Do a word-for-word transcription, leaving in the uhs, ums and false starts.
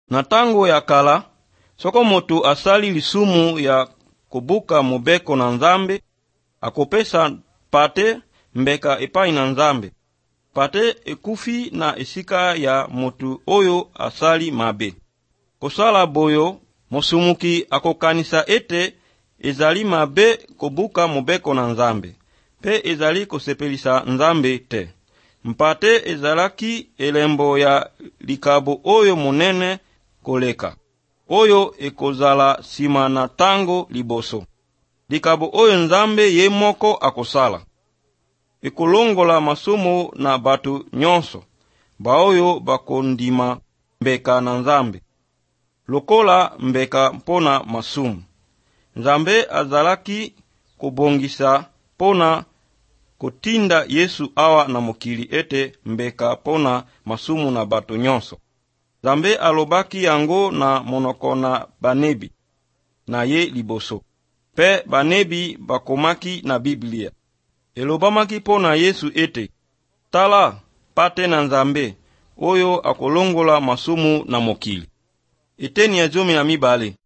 Na tango ya kala, soko motu asali lisumu ya kubuka mubeko na nzambe, akopesa pate mbeka epai na nzambe. Pate ekufi na esika ya motu oyo asali mabe. Kosala boyo, mosumuki akokanisa ete ezali mabe kubuka mubeko na nzambe. Pe ezali kosepelisa nzambe te. Mpate ezalaki elembo ya likabo oyo monene koleka. Oyo ekozala sima na tango liboso. Likabo oyo nzambe ye moko akosala. Ekolongola masumu na batu nyonso. Baoyo bakondima mbeka na nzambe. Lokola mbeka pona masumu. Nzambe azalaki kubongisa pona kutinda Yesu awa na mokili ete mbeka pona masumu na batu nyonso. Nzambe alobaki yango na monoko na banebi na ye liboso. Pe banebi bakomaki na Biblia. Elobamaki pona Yesu ete tala pate na nzambe oyo akolongola masumu na mokili. Eteni ya zomi na mibale.